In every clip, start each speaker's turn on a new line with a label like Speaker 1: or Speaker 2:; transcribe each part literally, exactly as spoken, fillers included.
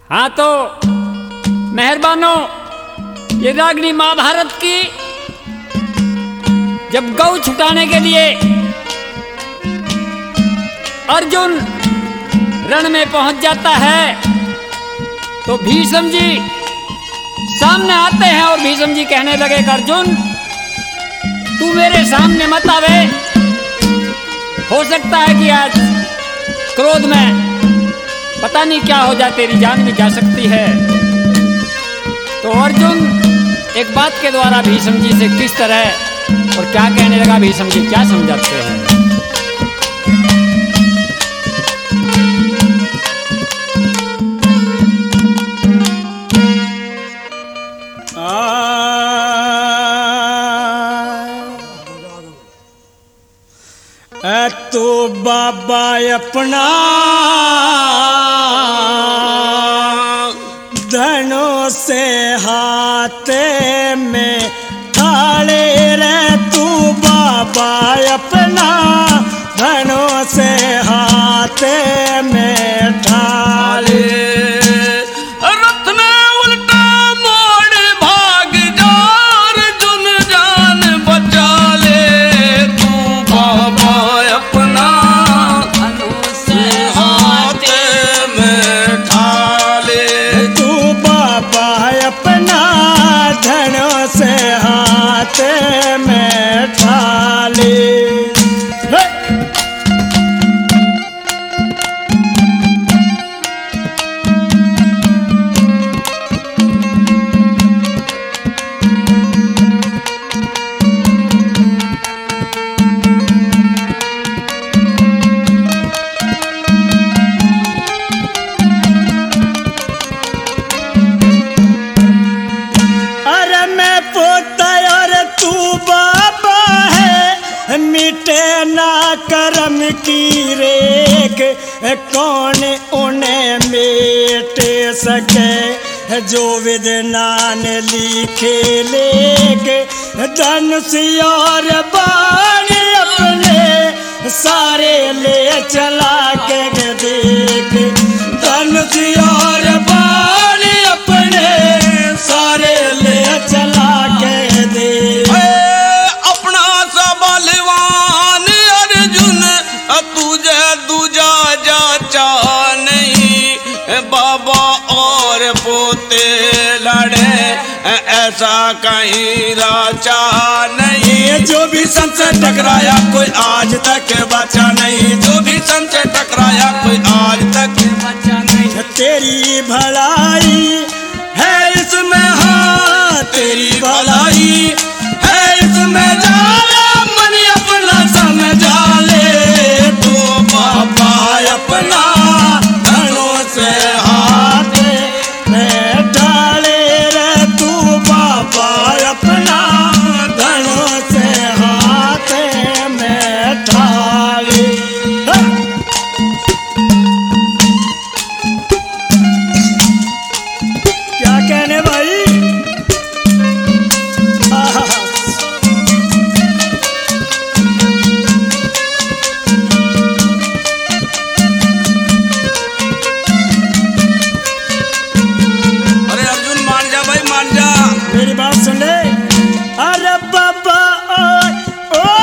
Speaker 1: हाँ तो मेहरबानो, ये रागनी महाभारत की जब गौ छुटाने के लिए अर्जुन रण में पहुंच जाता है तो भीष्म जी सामने आते हैं और भीष्म जी कहने लगे कि अर्जुन तू मेरे सामने मत आवे, हो सकता है कि आज क्रोध में पता नहीं क्या हो जाए, तेरी जान भी जा सकती है। तो अर्जुन एक बात के द्वारा भीष्म जी से किस तरह और क्या कहने लगा, भीष्म जी क्या समझाते हैं।
Speaker 2: तो बाबा अपना धनों से हाथ में ठाले रे, तू बाबा अपना धनों से हाथ में ठाले। में ठाले अरे मैं पोता मिटे ना करम की रेख, कौन उन्हें मिट सके जो विद्वान लिखे लेख। धनुष और बाण अपने सारे ले चला के देख, धनुष और बाण अपने सारे ले चला के देख।
Speaker 3: बाबा और पोते लड़े ऐसा कहीं राचा नहीं, जो भी संसे टकराया कोई आज तक बचा नहीं, जो भी संसे टकराया कोई आज तक बचा नहीं।
Speaker 2: तेरी भलाई है इसमें, हाँ तेरी भलाई है इसमें, जाना मन अपना समझा ले, तो बाबा अपना धनों से हाथ में ढाले रे, तू बाबा अपना धनों से हाथ में ढाले। क्या कहने भाई, मेरी बात सुन ले। अरे बाबा ओ, ओ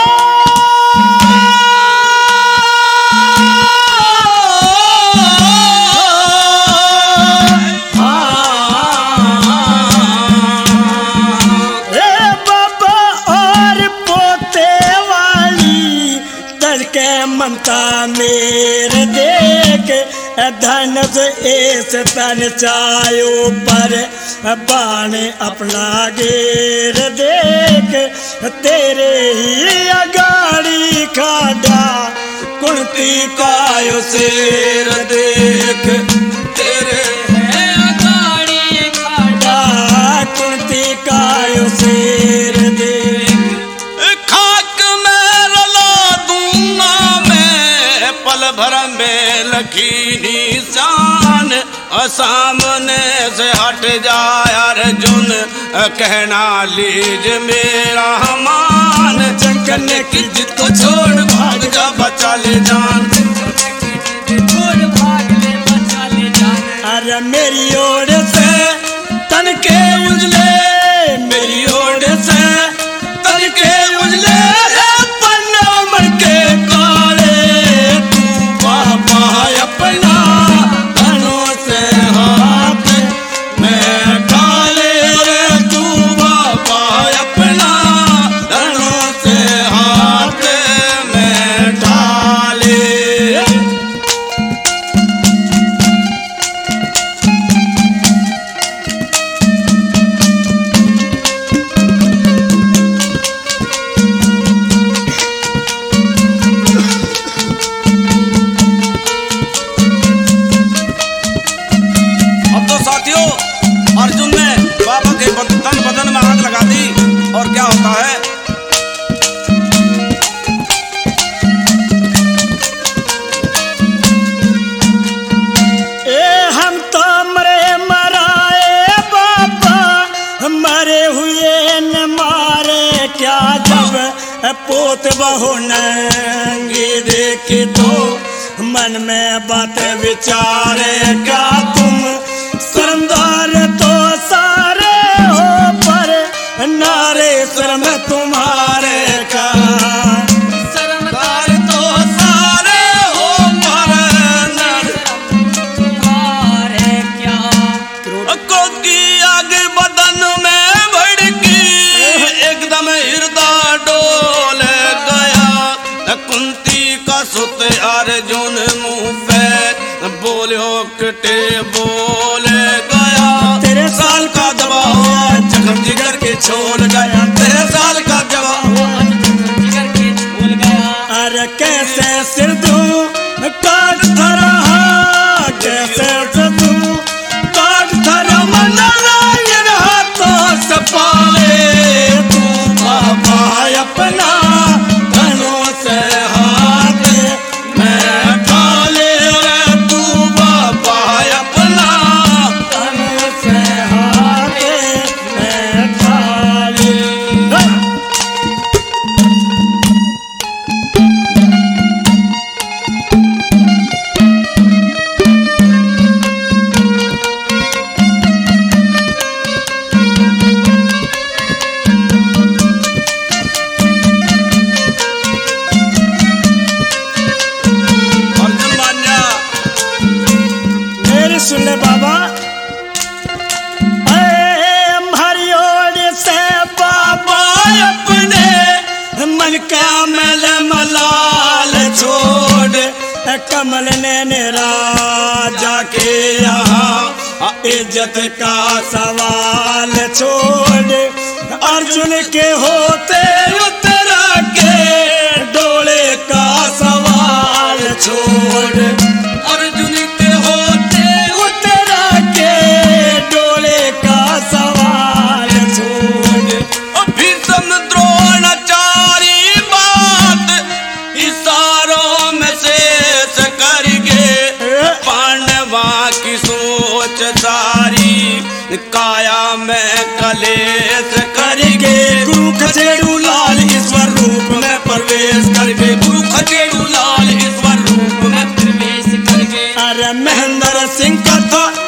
Speaker 2: ए बाबा और पोते वाली तड़के ममता मेरे देख, धनुष ऐस तन चायो पर बाण अपना घेर देख, तेरे ही अगाड़ी खाड़ा कुंती कायो शेर देख, तेरे है अगाड़ी खाड़ा कुंती कायो शेर देख।
Speaker 3: खाक में रला दूंगा मैं पल भर में लखी निशान, सामने से हट जाए अर्जुन कहना लीज मेरा मान, जंगने की जिद को छोड़ भाग जा बचा ले जान, छोड़ भाग ले बचा ले जान।
Speaker 2: अरे मेरी ओर से तन के उजले, मेरी ओर से तन के उजले पन्ना मर के काले, तू बाबा अपना धनों से हाथ मैं काले रे, तू बाबा अपना धनों से हाथ मैं ढाले।
Speaker 3: अर्जुन ने बाबा के तन बदन में आग लगा दी और क्या होता है?
Speaker 2: ए हम तो मरे मराए बाबा, मरे हुए न मारे क्या, जब पोत बहू नंगी देखे तो मन में बात विचारे, क्या तुम शर्मदार तो सारे हो पर नारे शर्म तुम्हारे का,
Speaker 3: शर्मदार तो सारे हो पर नारे
Speaker 1: तुम्हारे क्या।
Speaker 3: क्रोध की आग बदन में भड़की, एकदम हृदय डोल गया। कुंती का सुत अर्जुन मुंह पे बोलो कटे बोल गया।
Speaker 2: तेरे साल का दबाव
Speaker 3: जख्म जिगर के छोड़ गया, तेरे साल का जवाब
Speaker 1: जिगर के झूल गया।
Speaker 2: अरे कैसे सिर दूं काट धरा, कैसे सिर दूं काट धरा, नारायण हाथों से पाले, तू बाबा अपना धनों से हाथ मैं काले रे, तू बाबा अपना धनों से हाथ मैं काले।
Speaker 3: अर्जुन मान्या
Speaker 2: मेरी सुन ले बाबा, हमारी ओर से बाबा अपने मन का मैल मलाल छोड़, कमल ने राजा के यहाँ इज्जत का सवाल छोड़, अर्जुन के होते उतरा के डोले का सवाल छोड़,
Speaker 3: अर्जुन के होते
Speaker 2: उतरा के डोले का सवाल छोड़।
Speaker 3: भीष्म द्रोणाचार्य बात इशारों में शेष करके, पांडवा की सोच सारी काया में कलेश करके,
Speaker 2: गुरु खचेड़ू लाल ईश्वर रूप में प्रवेश करके,
Speaker 3: गुरु खचेड़ू लाल ईश्वर रूप में
Speaker 1: प्रवेश करके।
Speaker 2: अरे महेंद्र सिंह कथा